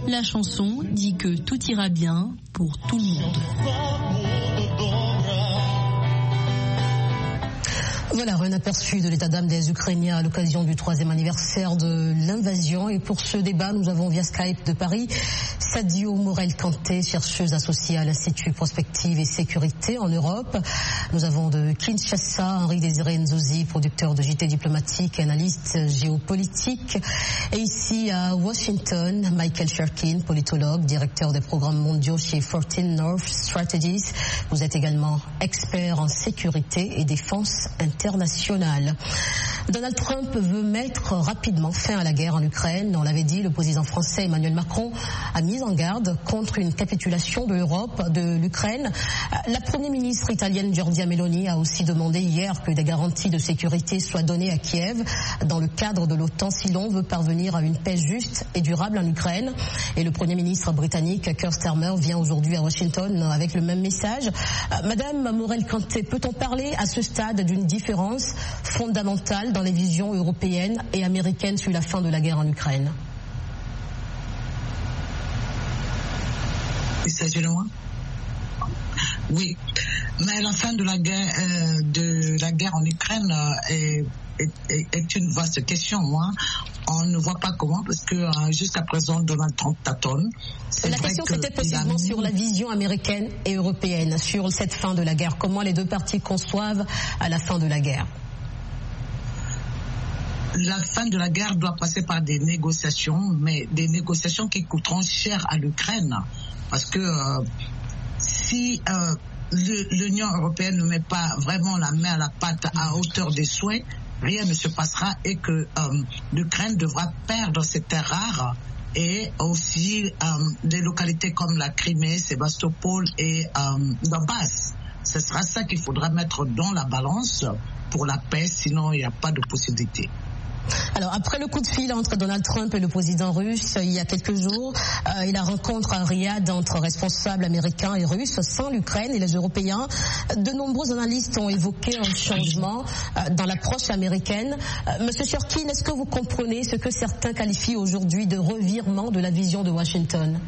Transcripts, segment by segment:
La chanson dit que tout ira bien pour tout le monde. Voilà, un aperçu de l'état d'âme des Ukrainiens à l'occasion du 3e anniversaire de l'invasion. Et pour ce débat, nous avons via Skype de Paris Sadio Morel-Kanté, chercheuse associée à l'Institut Prospective et Sécurité en Europe. Nous avons de Kinshasa Henri-Désiré Nzozi, producteur de JT diplomatique et analyste géopolitique. Et ici à Washington, Michael Sherkin, politologue, directeur des programmes mondiaux chez 14 North Strategies. Vous êtes également expert en sécurité et défense internationale. Donald Trump veut mettre rapidement fin à la guerre en Ukraine. On l'avait dit, le président français Emmanuel Macron a mis en garde contre une capitulation de l'Europe, de l'Ukraine. La première ministre italienne Giorgia Meloni a aussi demandé hier que des garanties de sécurité soient données à Kiev dans le cadre de l'OTAN si l'on veut parvenir à une paix juste et durable en Ukraine. Et le premier ministre britannique Keir Starmer vient aujourd'hui à Washington avec le même message. Madame Morel-Kanté, peut-on parler à ce stade d'une différence fondamentale dans les visions européennes et américaines sur la fin de la guerre en Ukraine? Il s'agit de moi? Oui, mais la fin de la guerre en Ukraine est une vaste question. On ne voit pas comment, parce que jusqu'à présent, Donald Trump tâtonne. La question, c'était possiblement sur la vision américaine et européenne, sur cette fin de la guerre. Comment les deux parties conçoivent à la fin de la guerre? La fin de la guerre doit passer par des négociations, mais des négociations qui coûteront cher à l'Ukraine. Parce que si l'Union européenne ne met pas vraiment la main à la pâte à hauteur des souhaits, rien ne se passera et que l'Ukraine devra perdre ses terres rares et aussi des localités comme la Crimée, Sébastopol et Donbass. Ce sera ça qu'il faudra mettre dans la balance pour la paix, sinon il n'y a pas de possibilité. Alors, après le coup de fil entre Donald Trump et le président russe, il y a quelques jours, et la rencontre à Riyad entre responsables américains et russes sans l'Ukraine et les Européens, de nombreux analystes ont évoqué un changement dans l'approche américaine. Monsieur Sherkin, est-ce que vous comprenez ce que certains qualifient aujourd'hui de revirement de la vision de Washington?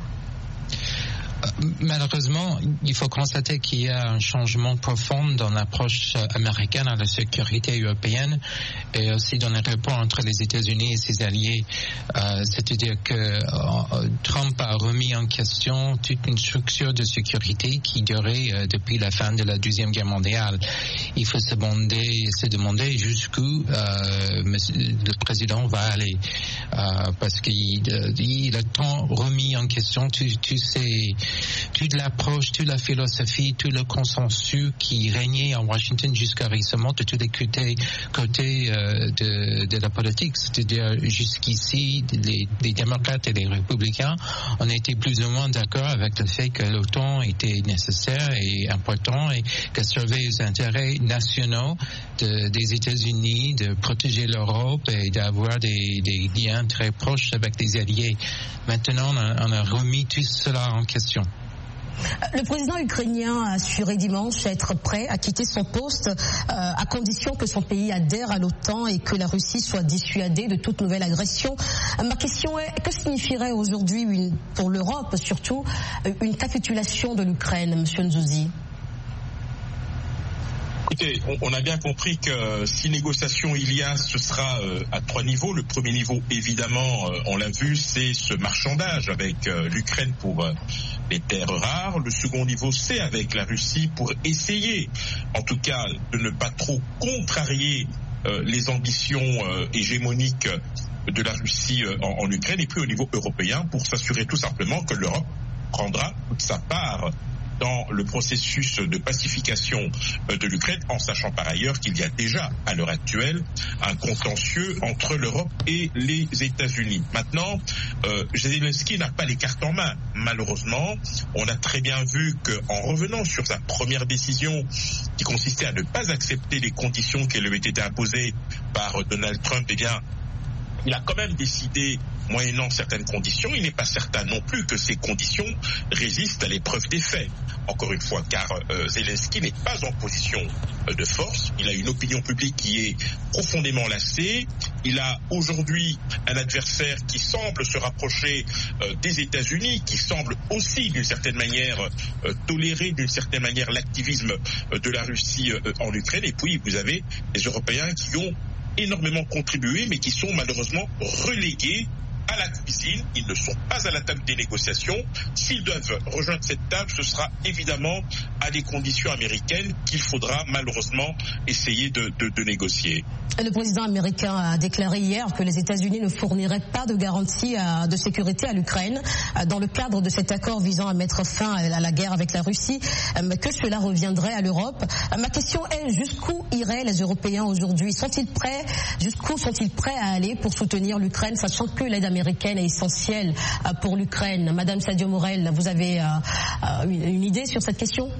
Malheureusement, il faut constater qu'il y a un changement profond dans l'approche américaine à la sécurité européenne et aussi dans les rapports entre les États-Unis et ses alliés. C'est-à-dire que Trump a remis en question toute une structure de sécurité qui durait depuis la fin de la Deuxième Guerre mondiale. Il faut se demander jusqu'où le président va aller, parce qu'il a tant remis en question toute l'approche, toute la philosophie, tout le consensus qui régnait à Washington jusqu'à récemment de tous les côtés de la politique. C'est-à-dire jusqu'ici, les démocrates et les républicains, on était plus ou moins d'accord avec le fait que l'OTAN était nécessaire et important et que servait aux intérêts nationaux des États-Unis de protéger l'Europe et d'avoir des liens très proches avec les alliés. Maintenant, on a remis tout cela en question. Le président ukrainien a assuré dimanche être prêt à quitter son poste à condition que son pays adhère à l'OTAN et que la Russie soit dissuadée de toute nouvelle agression. Ma question est, que signifierait aujourd'hui, pour l'Europe surtout, une capitulation de l'Ukraine, M. Nzozi? Écoutez, on a bien compris que si négociation il y a, ce sera à 3 niveaux. Le premier niveau, évidemment, on l'a vu, c'est ce marchandage avec l'Ukraine pour les terres rares. Le second niveau, c'est avec la Russie pour essayer, en tout cas, de ne pas trop contrarier les ambitions hégémoniques de la Russie en Ukraine. Et puis au niveau européen, pour s'assurer tout simplement que l'Europe prendra toute sa part dans le processus de pacification de l'Ukraine, en sachant par ailleurs qu'il y a déjà, à l'heure actuelle, un contentieux entre l'Europe et les États-Unis. Maintenant, Zelensky n'a pas les cartes en main. Malheureusement, on a très bien vu qu'en revenant sur sa première décision, qui consistait à ne pas accepter les conditions qui lui étaient imposées par Donald Trump, eh bien, il a quand même décidé, moyennant certaines conditions. Il n'est pas certain non plus que ces conditions résistent à l'épreuve des faits. Encore une fois, car Zelensky n'est pas en position de force. Il a une opinion publique qui est profondément lassée. Il a aujourd'hui un adversaire qui semble se rapprocher des États-Unis, qui semble aussi d'une certaine manière tolérer d'une certaine manière l'activisme de la Russie en Ukraine. Et puis vous avez les Européens qui ont énormément contribué, mais qui sont malheureusement relégués à la cuisine. Ils ne sont pas à la table des négociations. S'ils doivent rejoindre cette table, ce sera évidemment à des conditions américaines qu'il faudra malheureusement essayer de négocier. Le président américain a déclaré hier que les États-Unis ne fourniraient pas de garantie de sécurité à l'Ukraine dans le cadre de cet accord visant à mettre fin à la guerre avec la Russie, que cela reviendrait à l'Europe. Ma question est, jusqu'où iraient les Européens aujourd'hui? Jusqu'où sont-ils prêts à aller pour soutenir l'Ukraine, sachant que l'aide américaine est essentielle pour l'Ukraine? Madame Sadio Morel, vous avez une idée sur cette question?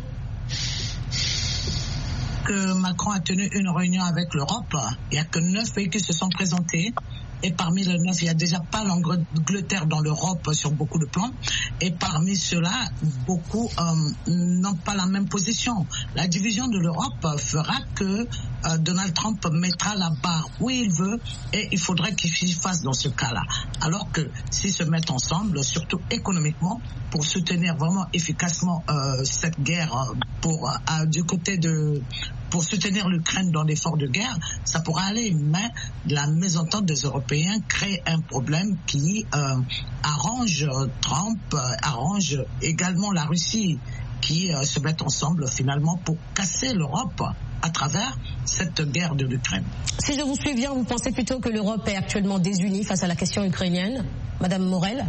Que Macron a tenu une réunion avec l'Europe, il n'y a que 9 pays qui se sont présentés. Et parmi les 9, il n'y a déjà pas l'Angleterre dans l'Europe sur beaucoup de plans. Et parmi ceux-là, beaucoup n'ont pas la même position. La division de l'Europe fera que Donald Trump mettra la barre où il veut et il faudrait qu'il fasse dans ce cas-là. Alors que s'ils se mettent ensemble, surtout économiquement, pour soutenir vraiment efficacement cette guerre du côté pour soutenir l'Ukraine dans l'effort de guerre, ça pourra aller, mais la mésentente des Européens crée un problème qui arrange Trump, arrange également la Russie, qui se mettent ensemble finalement pour casser l'Europe à travers cette guerre de l'Ukraine. Si je vous suis bien, vous pensez plutôt que l'Europe est actuellement désunie face à la question ukrainienne, Madame Morel?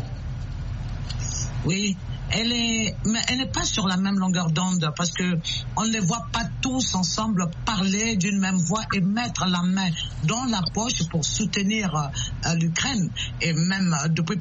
Oui. Mais elle n'est pas sur la même longueur d'onde parce que on ne les voit pas tous ensemble parler d'une même voix et mettre la main dans la poche pour soutenir l'Ukraine. Et même depuis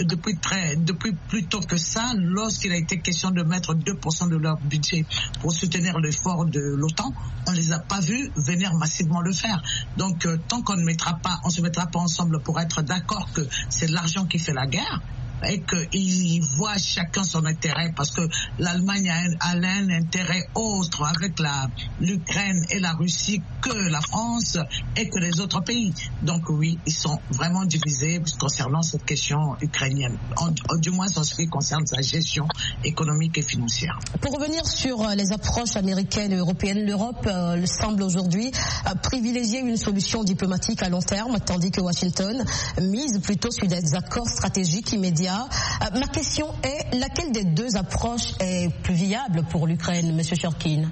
plus tôt que ça, lorsqu'il a été question de mettre 2% de leur budget pour soutenir l'effort de l'OTAN, on ne les a pas vus venir massivement le faire. Donc tant qu'on on se mettra pas ensemble pour être d'accord que c'est l'argent qui fait la guerre, et qu'ils voient chacun son intérêt, parce que l'Allemagne a un intérêt autre avec l'Ukraine et la Russie que la France et que les autres pays. Donc oui, ils sont vraiment divisés concernant cette question ukrainienne, du moins en ce qui concerne sa gestion économique et financière. Pour revenir sur les approches américaines et européennes, l'Europe semble aujourd'hui privilégier une solution diplomatique à long terme, tandis que Washington mise plutôt sur des accords stratégiques immédiats. Ma question est, laquelle des deux approches est plus viable pour l'Ukraine, M. Churkin?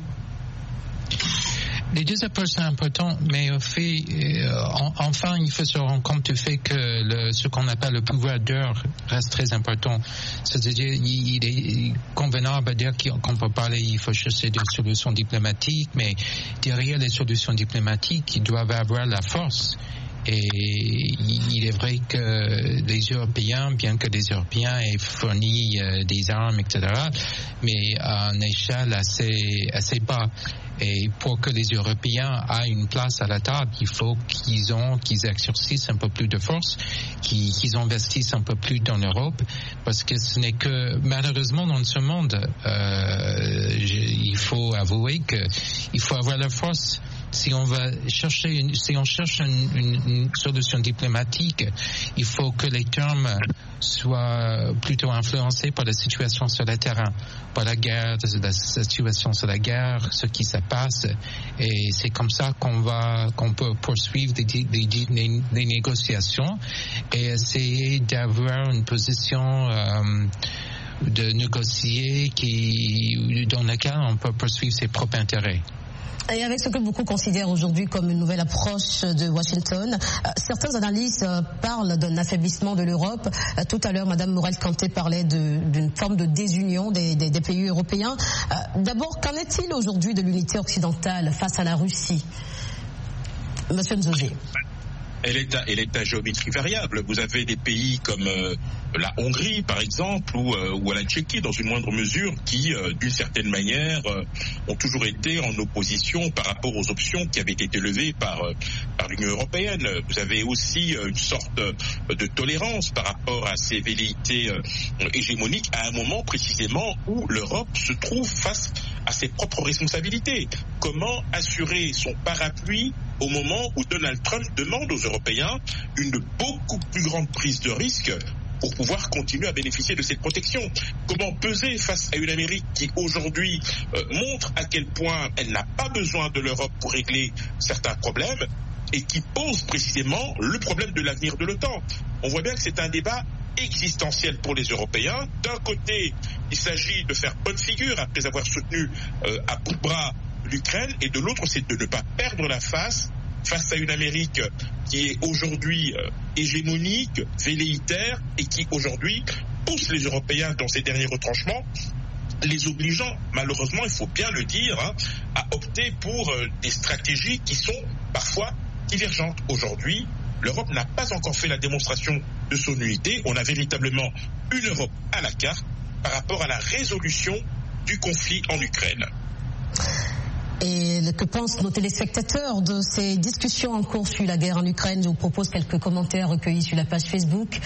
Les deux approches sont importantes, mais au fait, enfin, il faut se rendre compte du fait que ce qu'on appelle le pouvoir d'heure reste très important. C'est-à-dire, il est convenable à dire qu'on peut parler, il faut chercher des solutions diplomatiques, mais derrière les solutions diplomatiques, ils doivent avoir la force. Et il est vrai que les Européens, bien que les Européens aient fourni des armes, etc., mais à une échelle assez bas. Et pour que les Européens aient une place à la table, il faut qu'ils exercent un peu plus de force, qu'ils investissent un peu plus dans l'Europe, parce que ce n'est que, malheureusement, dans ce monde, il faut avouer qu'il faut avoir la force. Si on cherche une solution diplomatique, il faut que les termes soient plutôt influencés par la situation sur le terrain, par la guerre, la situation sur la guerre, ce qui se passe. Et c'est comme ça qu'on peut poursuivre des négociations et essayer d'avoir une position de négocier dans laquelle on peut poursuivre ses propres intérêts. Et avec ce que beaucoup considèrent aujourd'hui comme une nouvelle approche de Washington, certains analystes parlent d'un affaiblissement de l'Europe. Tout à l'heure, Mme Morel-Kanté parlait d'une forme de désunion des pays européens. D'abord, qu'en est-il aujourd'hui de l'unité occidentale face à la Russie? Monsieur Nzogé. Elle est à géométrie variable. Vous avez des pays comme la Hongrie, par exemple, ou la Tchéquie, dans une moindre mesure, qui, d'une certaine manière, ont toujours été en opposition par rapport aux options qui avaient été levées par l'Union européenne. Vous avez aussi une sorte de tolérance par rapport à ces velléités hégémoniques à un moment précisément où l'Europe se trouve face à ses propres responsabilités. Comment assurer son parapluie au moment où Donald Trump demande aux Européens une beaucoup plus grande prise de risque pour pouvoir continuer à bénéficier de cette protection? Comment peser face à une Amérique qui aujourd'hui montre à quel point elle n'a pas besoin de l'Europe pour régler certains problèmes et qui pose précisément le problème de l'avenir de l'OTAN? On voit bien que c'est un débat existentiel pour les Européens. D'un côté, il s'agit de faire bonne figure après avoir soutenu à bout de bras l'Ukraine, et de l'autre, c'est de ne pas perdre la face à une Amérique qui est aujourd'hui hégémonique, velléitaire, et qui aujourd'hui pousse les Européens dans ces derniers retranchements, les obligeant, malheureusement, il faut bien le dire, à opter pour des stratégies qui sont parfois divergentes. Aujourd'hui, l'Europe n'a pas encore fait la démonstration de son unité. On a véritablement une Europe à la carte par rapport à la résolution du conflit en Ukraine. Et que pensent nos téléspectateurs de ces discussions en cours sur la guerre en Ukraine? Je vous propose quelques commentaires recueillis sur la page Facebook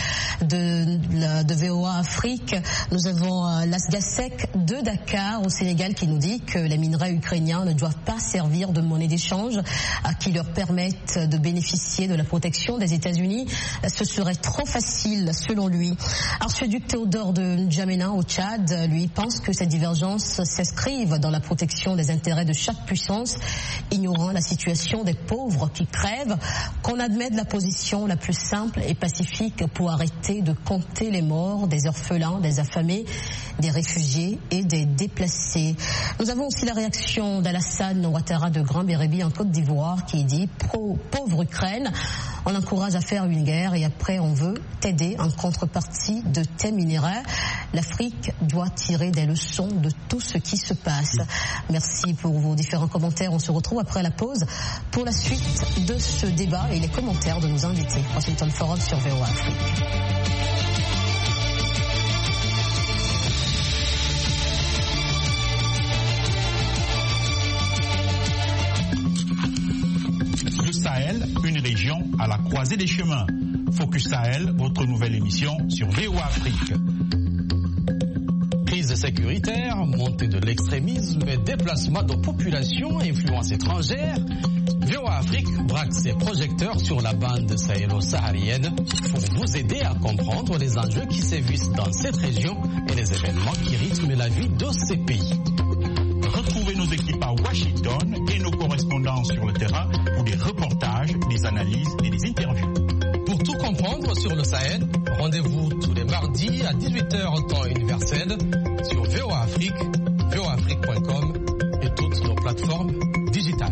de VOA Afrique. Nous avons Lasgasek de Dakar au Sénégal qui nous dit que les minerais ukrainiens ne doivent pas servir de monnaie d'échange qui leur permettent de bénéficier de la protection des États-Unis. Ce serait trop facile selon lui. Archiduc Théodore de N'Djamena au Tchad, lui, pense que ces divergences s'inscrivent dans la protection des intérêts de chaque puissance, ignorant la situation des pauvres qui crèvent, qu'on admette la position la plus simple et pacifique pour arrêter de compter les morts, des orphelins, des affamés, des réfugiés et des déplacés. Nous avons aussi la réaction d'Alassane Ouattara de Grand Bérébi en Côte d'Ivoire qui dit « Pauvre Ukraine, on encourage à faire une guerre et après on veut t'aider en contrepartie de tes minéraux. L'Afrique doit tirer des leçons de tout ce qui se passe. » Merci pour vos différents commentaires. On se retrouve après la pause pour la suite de ce débat et les commentaires de nos invités. Washington Forum sur VOA Afrique. Le Sahel, une région à la croisée des chemins. Focus Sahel, votre nouvelle émission sur VOA Afrique. Crise sécuritaire, montée de l'extrémisme, déplacement de populations, influence étrangère. VOA Afrique braque ses projecteurs sur la bande sahélo-saharienne pour vous aider à comprendre les enjeux qui sévissent dans cette région et les événements qui rythment la vie de ces pays. Retrouvez nos équipes à Washington et nos correspondants sur le terrain pour des reportages, des analyses et des interviews. Pour tout comprendre sur le Sahel, rendez-vous tous les mardis à 18h temps universel sur VOA Afrique, voaafrique.com et toutes nos plateformes digitales.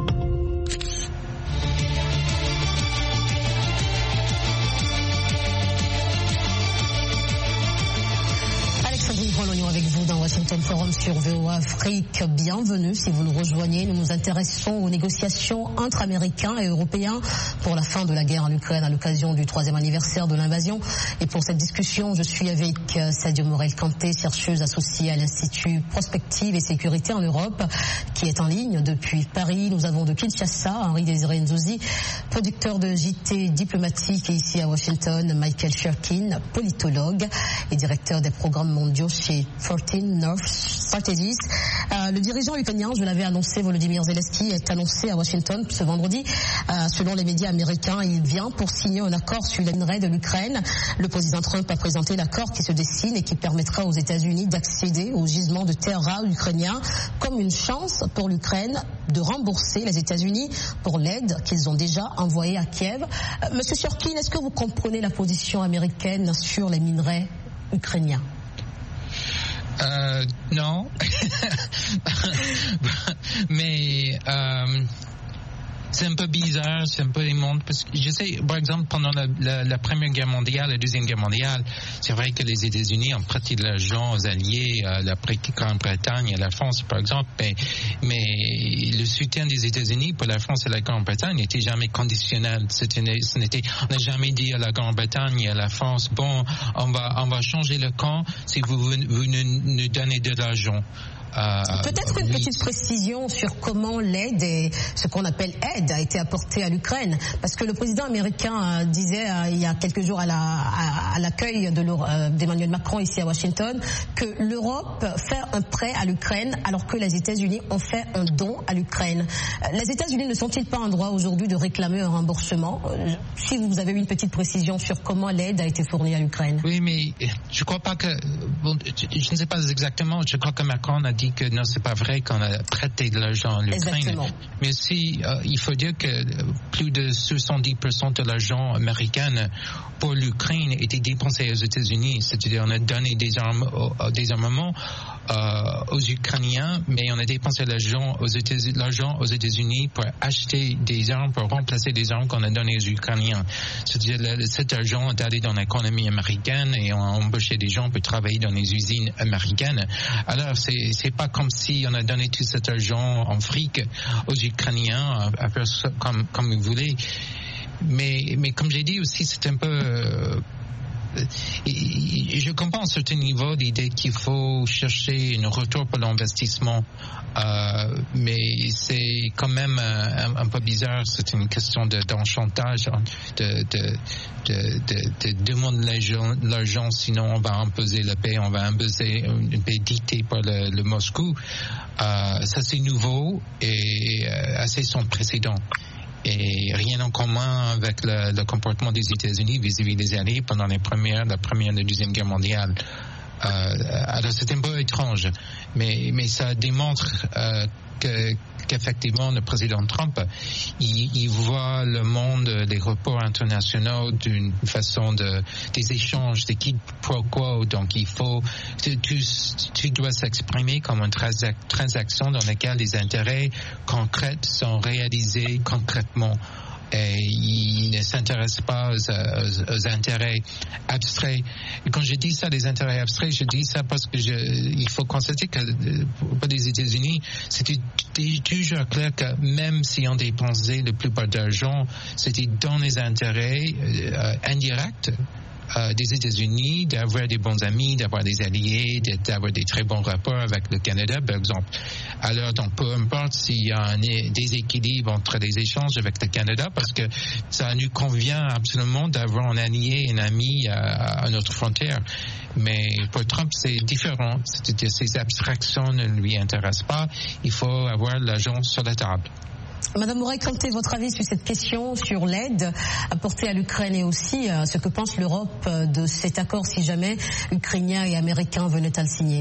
L'oignon avec vous dans Washington Forum sur VOA Afrique. Bienvenue si vous nous rejoignez. Nous nous intéressons aux négociations entre Américains et Européens pour la fin de la guerre en Ukraine à l'occasion du 3e anniversaire de l'invasion. Et pour cette discussion, je suis avec Sadio Morel-Kanté, chercheuse associée à l'Institut Prospective et Sécurité en Europe, qui est en ligne depuis Paris. Nous avons de Kinshasa Henri-Désiré Nzouzi, producteur de JT diplomatique, et ici à Washington, Michael Shirkin, politologue et directeur des programmes mondiaux chez 14 North Strategies. Le dirigeant ukrainien, je l'avais annoncé, Volodymyr Zelensky, est annoncé à Washington ce vendredi. Selon les médias américains, il vient pour signer un accord sur les minerais de l'Ukraine. Le président Trump a présenté l'accord qui se dessine et qui permettra aux États-Unis d'accéder aux gisements de terres rares ukrainiens comme une chance pour l'Ukraine de rembourser les États-Unis pour l'aide qu'ils ont déjà envoyée à Kiev. Monsieur Shirkin, est-ce que vous comprenez la position américaine sur les minerais ukrainiens? Non. Mais C'est un peu bizarre, c'est un peu immonde, parce que je sais, par exemple, pendant la Première Guerre mondiale, la Deuxième Guerre mondiale, c'est vrai que les États-Unis ont prêté de l'argent aux alliés, la Grande-Bretagne et la France, par exemple, mais le soutien des États-Unis pour la France et la Grande-Bretagne n'était jamais conditionnel. On n'a jamais dit à la Grande-Bretagne et à la France, bon, on va changer le camp si vous nous donnez de l'argent. Peut-être une petite précision sur comment l'aide et ce qu'on appelle aide a été apportée à l'Ukraine, parce que le président américain disait il y a quelques jours à l'accueil d'Emmanuel Macron ici à Washington que l'Europe fait un prêt à l'Ukraine alors que les États-Unis ont fait un don à l'Ukraine. Les États-Unis ne sont-ils pas en droit aujourd'hui de réclamer un remboursement? Si vous avez une petite précision sur comment l'aide a été fournie à l'Ukraine. Oui, mais je crois pas que... je ne sais pas exactement, je crois que Macron a dit que non, c'est pas vrai qu'on a prêté de l'argent à l'Ukraine. Exactement. Mais si, il faut dire que plus de 70% de l'argent américain pour l'Ukraine était dépensé aux États-Unis. C'est-à-dire, on a donné des armements aux Ukrainiens, mais on a dépensé l'argent aux États-Unis pour acheter des armes, pour remplacer des armes qu'on a données aux Ukrainiens. C'est-à-dire, cet argent est allé dans l'économie américaine et on a embauché des gens pour travailler dans les usines américaines. Alors, c'est pas comme si on a donné tout cet argent en fric aux Ukrainiens, comme vous voulez. Mais comme j'ai dit aussi, c'est un peu... je comprends à un certain niveau l'idée qu'il faut chercher un retour pour l'investissement, mais c'est quand même un peu bizarre. C'est une question d'enchantage, de demander l'argent, sinon on va imposer la paix, on va imposer une paix dictée par le Moscou. Ça c'est nouveau et assez sans précédent. Et rien en commun avec le comportement des États-Unis vis-à-vis des Alliés pendant la Première et la Deuxième Guerre mondiale. Alors c'est un peu étrange, mais ça démontre qu'effectivement le président Trump, il voit le monde des rapports internationaux d'une façon des échanges, des quid pro quo. Donc il faut, tu dois s'exprimer comme une transaction dans laquelle les intérêts concrets sont réalisés concrètement. Et il ne s'intéresse pas aux intérêts abstraits. Et quand je dis ça, les intérêts abstraits, je dis ça parce que il faut constater que pour les États-Unis, c'était toujours clair que même si on dépensait la plupart d'argent, c'était dans les intérêts indirects des États-Unis, d'avoir des bons amis, d'avoir des alliés, d'avoir des très bons rapports avec le Canada, par exemple. Alors, donc, peu importe s'il y a un déséquilibre entre les échanges avec le Canada, parce que ça nous convient absolument d'avoir un allié, un ami à notre frontière. Mais pour Trump, c'est différent. C'est-à-dire, ces abstractions ne lui intéressent pas. Il faut avoir l'argent sur la table. Madame Morel-Canté, votre avis sur cette question, sur l'aide apportée à l'Ukraine et aussi ce que pense l'Europe de cet accord si jamais Ukrainiens et Américains venaient à le signer?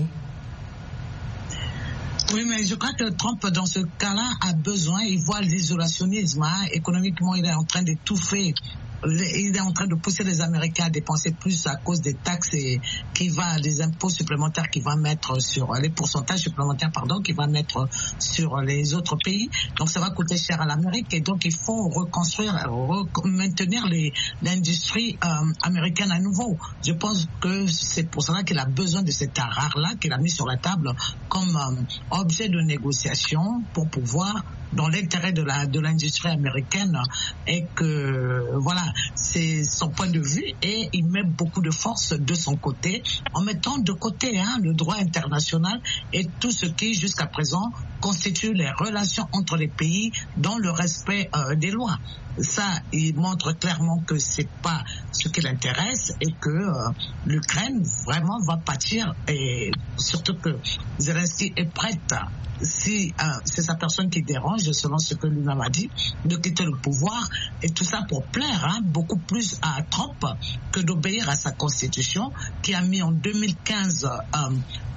Oui, mais je crois que Trump, dans ce cas-là, a besoin, il voit l'isolationnisme. Économiquement, il est en train d'étouffer. Il est en train de pousser les Américains à dépenser plus à cause des taxes et les impôts supplémentaires qu'il va mettre sur les pourcentages supplémentaires, qu'il va mettre sur les autres pays. Donc ça va coûter cher à l'Amérique et donc il faut maintenir l'industrie américaine à nouveau. Je pense que c'est pour cela qu'il a besoin de cet rare-là qu'il a mis sur la table comme objet de négociation pour pouvoir, dans l'intérêt de l'industrie américaine, et que voilà, c'est son point de vue et il met beaucoup de force de son côté en mettant de côté le droit international et tout ce qui jusqu'à présent constitue les relations entre les pays dans le respect des lois. Ça, il montre clairement que c'est pas ce qui l'intéresse et que l'Ukraine vraiment va pâtir, et surtout que Zelensky est prête, si c'est sa personne qui dérange, selon ce que lui-même a dit, de quitter le pouvoir, et tout ça pour plaire beaucoup plus à Trump que d'obéir à sa constitution qui a mis en 2015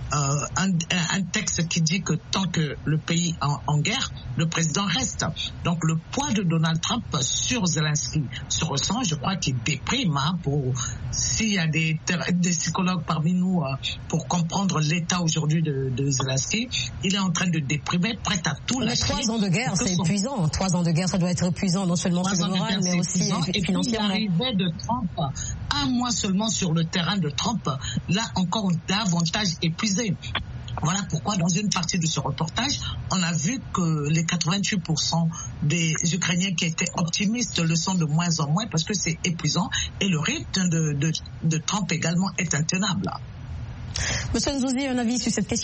un texte qui dit que tant que le pays est en guerre, le président reste. Donc le poids de Donald Trump sur Zelensky se ressent, je crois qu'il déprime. S'il y a des psychologues parmi nous pour comprendre l'état aujourd'hui de Zelensky, il est en train de déprimer, prêt à tout lâcher. 3 ans de guerre, c'est épuisant. 3 ans de guerre, ça doit être épuisant, non seulement sur le moral, mais aussi financièrement. Et puis l'arrivée de Trump, un mois seulement sur le terrain de Trump, là encore davantage épuisé. Voilà pourquoi dans une partie de ce reportage, on a vu que les 88% des Ukrainiens qui étaient optimistes le sont de moins en moins parce que c'est épuisant et le rythme de Trump également est intenable. Monsieur Nzouzi, un avis sur cette question ?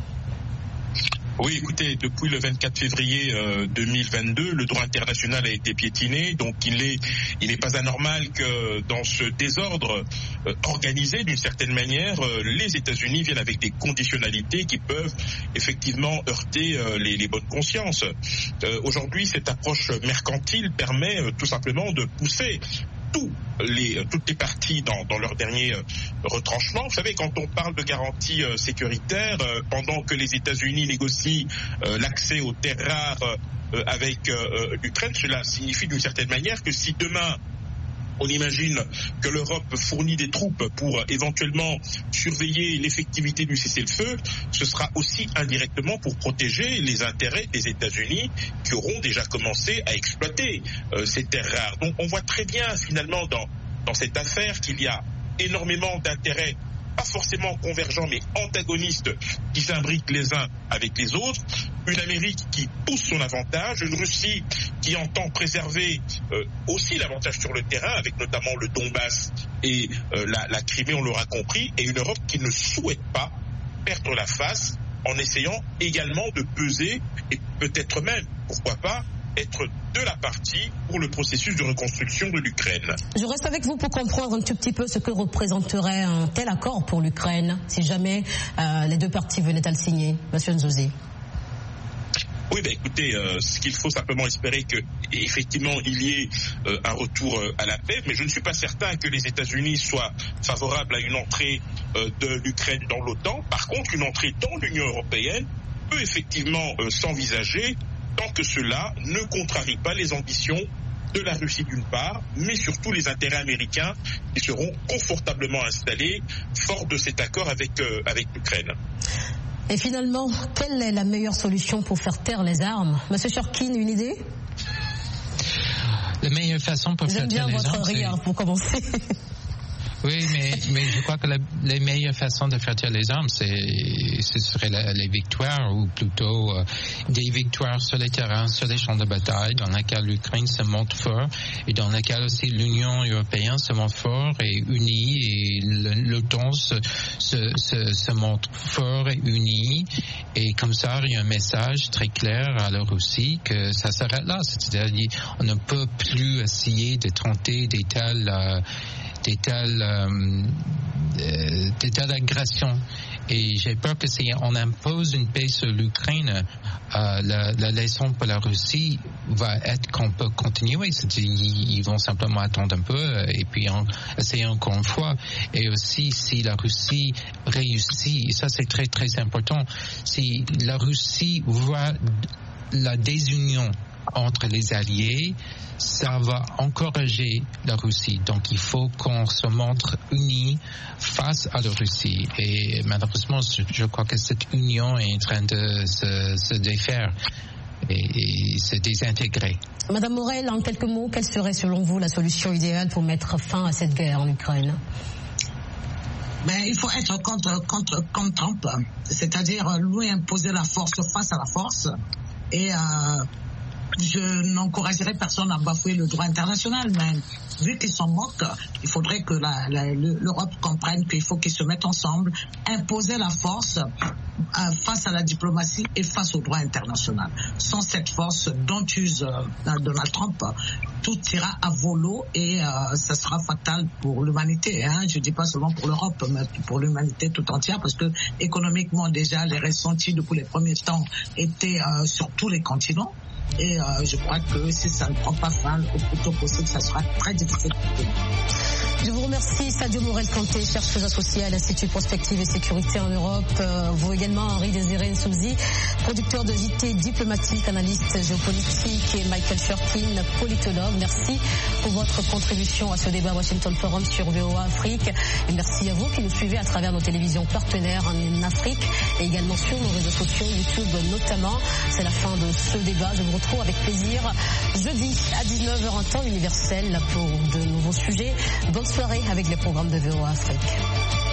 Oui, écoutez, depuis le 24 février 2022, le droit international a été piétiné, donc il n'est pas anormal que dans ce désordre organisé d'une certaine manière, les États-Unis viennent avec des conditionnalités qui peuvent effectivement heurter les bonnes consciences. Aujourd'hui, cette approche mercantile permet tout simplement de pousser toutes les parties dans leur dernier retranchement. Vous savez, quand on parle de garantie sécuritaire, pendant que les États-Unis négocient l'accès aux terres rares avec l'Ukraine, cela signifie d'une certaine manière que si demain on imagine que l'Europe fournit des troupes pour éventuellement surveiller l'effectivité du cessez-le-feu, ce sera aussi indirectement pour protéger les intérêts des États-Unis qui auront déjà commencé à exploiter ces terres rares. Donc on voit très bien finalement dans cette affaire qu'il y a énormément d'intérêts, pas forcément convergents mais antagonistes, qui s'imbriquent les uns avec les autres. Une Amérique qui pousse son avantage, une Russie qui entend préserver aussi l'avantage sur le terrain, avec notamment le Donbass et la Crimée, on l'aura compris, et une Europe qui ne souhaite pas perdre la face en essayant également de peser et peut-être même, pourquoi pas, être de la partie pour le processus de reconstruction de l'Ukraine. Je reste avec vous pour comprendre un tout petit peu ce que représenterait un tel accord pour l'Ukraine si jamais les deux parties venaient à le signer. Monsieur Nzouzi. Oui, écoutez, ce qu'il faut simplement espérer que effectivement il y ait un retour à la paix, mais je ne suis pas certain que les États-Unis soient favorables à une entrée de l'Ukraine dans l'OTAN. Par contre, une entrée dans l'Union européenne peut effectivement s'envisager tant que cela ne contrarie pas les ambitions de la Russie d'une part, mais surtout les intérêts américains qui seront confortablement installés fort de cet accord avec l'Ukraine. Et finalement, quelle est la meilleure solution pour faire taire les armes ? Monsieur Churkin, une idée ? La meilleure façon pour faire taire les armes, j'aime bien votre rire pour commencer. Oui, mais je crois que la meilleure façon de faire taire les armes, ce serait les victoires, ou plutôt des victoires sur les terrains, sur les champs de bataille, dans lesquels l'Ukraine se montre fort, et dans lesquels aussi l'Union européenne se montre fort et unie, et l'OTAN se montre fort et unie, et comme ça, il y a un message très clair à la Russie que ça s'arrête là. C'est-à-dire, on ne peut plus essayer de tenter des telles agressions. Et j'ai peur que si on impose une paix sur l'Ukraine, la leçon pour la Russie va être qu'on peut continuer. C'est-à-dire, ils vont simplement attendre un peu et puis essayer encore une fois. Et aussi, si la Russie réussit, et ça c'est très très important, si la Russie voit la désunion entre les alliés, ça va encourager la Russie. Donc il faut qu'on se montre unis face à la Russie. Et malheureusement, je crois que cette union est en train de se défaire et se désintégrer. Madame Morel, en quelques mots, quelle serait selon vous la solution idéale pour mettre fin à cette guerre en Ukraine ? Il faut être contre Trump, c'est-à-dire lui imposer la force face à la force. Et je n'encouragerais personne à bafouer le droit international, mais vu qu'ils s'en moquent, il faudrait que l'Europe comprenne qu'il faut qu'ils se mettent ensemble, imposer la force face à la diplomatie et face au droit international. Sans cette force dont use Donald Trump, tout ira à volo et ça sera fatal pour l'humanité. Je ne dis pas seulement pour l'Europe, mais pour l'humanité tout entière, parce que économiquement déjà, les ressentis depuis les premiers temps étaient sur tous les continents. Et je crois que si ça ne prend pas fin au plus tôt possible, ça sera très difficile pour nous. Je vous remercie, Sadio Morel-Kanté, chercheuse associée à l'Institut Prospective et Sécurité en Europe. Vous également, Henri Désiré Nsouzi, producteur de JT diplomatique, analyste géopolitique, et Michael Shurkin, politologue. Merci pour votre contribution à ce débat Washington Forum sur VOA Afrique. Et merci à vous qui nous suivez à travers nos télévisions partenaires en Afrique et également sur nos réseaux sociaux, YouTube notamment. C'est la fin de ce débat. Je vous retrouve avec plaisir jeudi à 19h en temps universel pour de nouveaux sujets. Bonne soirée avec les programmes de VOA Afrique.